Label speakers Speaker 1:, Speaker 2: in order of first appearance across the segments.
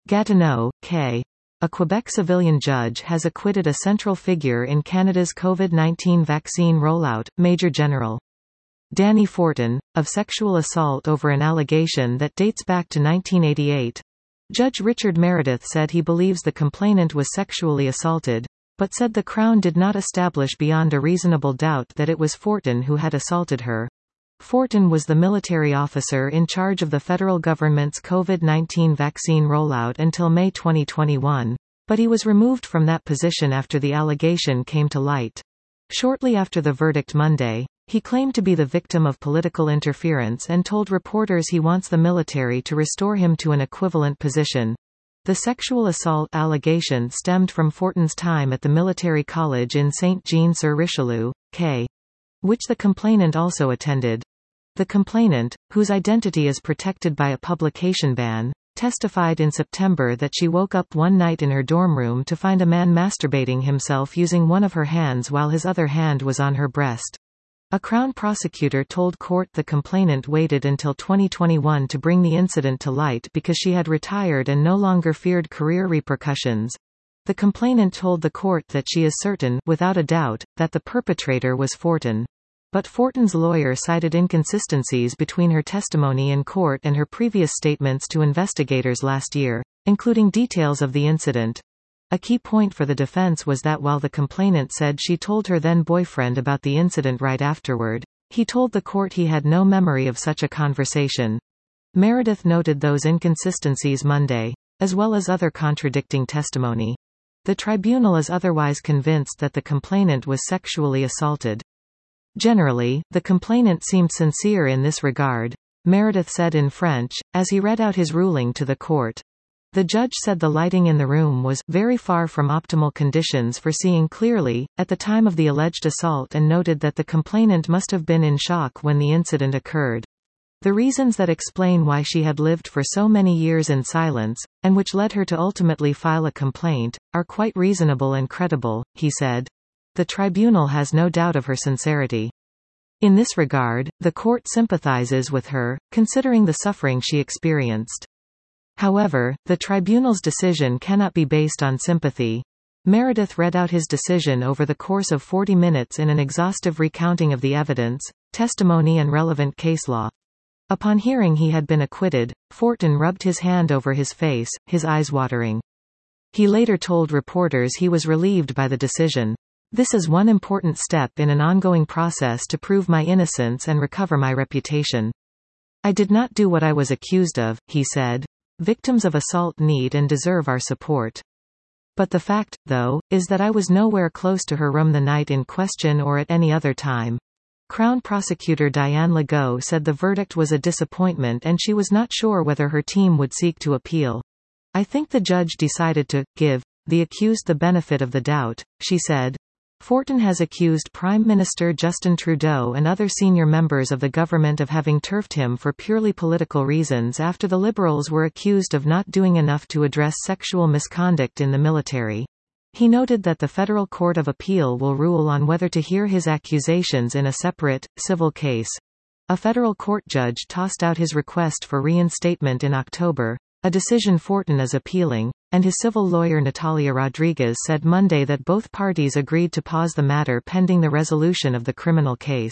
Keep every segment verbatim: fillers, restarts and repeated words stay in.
Speaker 1: Gatineau, K. A Quebec civilian judge has acquitted a central figure in Canada's COVID nineteen vaccine rollout, Major General Danny Fortin, of sexual assault over an allegation that dates back to nineteen eighty-eight. Judge Richard Meredith said he believes the complainant was sexually assaulted, but said the Crown did not establish beyond a reasonable doubt that it was Fortin who had assaulted her. Fortin was the military officer in charge of the federal government's COVID nineteen vaccine rollout until May twenty twenty-one, but he was removed from that position after the allegation came to light. Shortly after the verdict Monday, he claimed to be the victim of political interference and told reporters he wants the military to restore him to an equivalent position. The sexual assault allegation stemmed from Fortin's time at the military college in Saint-Jean-sur-Richelieu, K. which the complainant also attended. The complainant, whose identity is protected by a publication ban, testified in September that she woke up one night in her dorm room to find a man masturbating himself using one of her hands while his other hand was on her breast. A Crown prosecutor told court the complainant waited until twenty twenty-one to bring the incident to light because she had retired and no longer feared career repercussions. The complainant told the court that she is certain, without a doubt, that the perpetrator was Fortin. But Fortin's lawyer cited inconsistencies between her testimony in court and her previous statements to investigators last year, including details of the incident. A key point for the defense was that while the complainant said she told her then-boyfriend about the incident right afterward, he told the court he had no memory of such a conversation. Meredith noted those inconsistencies Monday, as well as other contradicting testimony. The tribunal is otherwise convinced that the complainant was sexually assaulted. Generally, the complainant seemed sincere in this regard, Meredith said in French, as he read out his ruling to the court. The judge said the lighting in the room was very far from optimal conditions for seeing clearly at the time of the alleged assault and noted that the complainant must have been in shock when the incident occurred. The reasons that explain why she had lived for so many years in silence, and which led her to ultimately file a complaint, are quite reasonable and credible, he said. The tribunal has no doubt of her sincerity. In this regard, the court sympathizes with her, considering the suffering she experienced. However, the tribunal's decision cannot be based on sympathy. Meredith read out his decision over the course of forty minutes in an exhaustive recounting of the evidence, testimony and relevant case law. Upon hearing he had been acquitted, Fortin rubbed his hand over his face, his eyes watering. He later told reporters he was relieved by the decision. This is one important step in an ongoing process to prove my innocence and recover my reputation. I did not do what I was accused of, he said. Victims of assault need and deserve our support. But the fact, though, is that I was nowhere close to her room the night in question or at any other time. Crown Prosecutor Diane Legault said the verdict was a disappointment and she was not sure whether her team would seek to appeal. I think the judge decided to give the accused the benefit of the doubt, she said. Fortin has accused Prime Minister Justin Trudeau and other senior members of the government of having turfed him for purely political reasons after the Liberals were accused of not doing enough to address sexual misconduct in the military. He noted that the Federal Court of Appeal will rule on whether to hear his accusations in a separate, civil case. A federal court judge tossed out his request for reinstatement in October, a decision Fortin is appealing, and his civil lawyer Natalia Rodriguez said Monday that both parties agreed to pause the matter pending the resolution of the criminal case.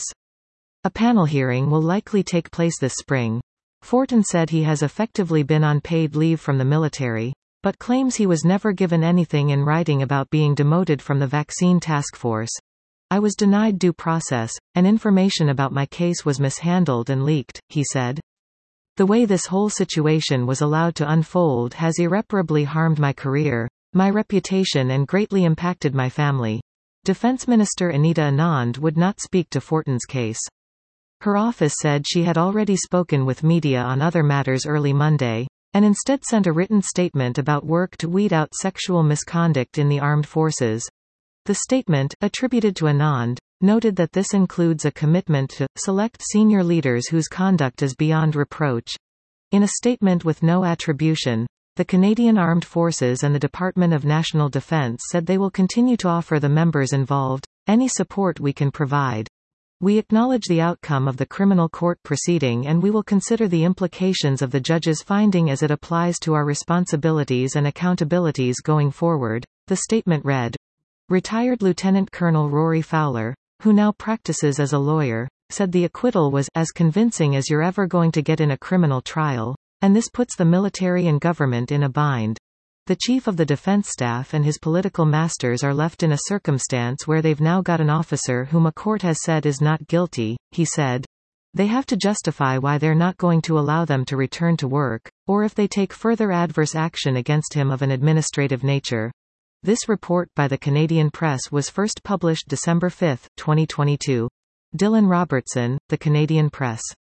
Speaker 1: A panel hearing will likely take place this spring. Fortin said he has effectively been on paid leave from the military, but claims he was never given anything in writing about being demoted from the vaccine task force. I was denied due process, and information about my case was mishandled and leaked, he said. The way this whole situation was allowed to unfold has irreparably harmed my career, my reputation and greatly impacted my family. Defense Minister Anita Anand would not speak to Fortin's case. Her office said she had already spoken with media on other matters early Monday, and instead sent a written statement about work to weed out sexual misconduct in the armed forces. The statement, attributed to Anand, noted that this includes a commitment to select senior leaders whose conduct is beyond reproach. In a statement with no attribution, the Canadian Armed Forces and the Department of National Defence said they will continue to offer the members involved any support we can provide. We acknowledge the outcome of the criminal court proceeding and we will consider the implications of the judge's finding as it applies to our responsibilities and accountabilities going forward, the statement read. Retired Lieutenant Colonel Rory Fowler, who now practices as a lawyer, said the acquittal was as convincing as you're ever going to get in a criminal trial, and this puts the military and government in a bind. The Chief of the Defense Staff and his political masters are left in a circumstance where they've now got an officer whom a court has said is not guilty, he said. They have to justify why they're not going to allow them to return to work, or if they take further adverse action against him of an administrative nature. This report by the Canadian Press was first published December fifth, twenty twenty-two. Dylan Robertson, The Canadian Press.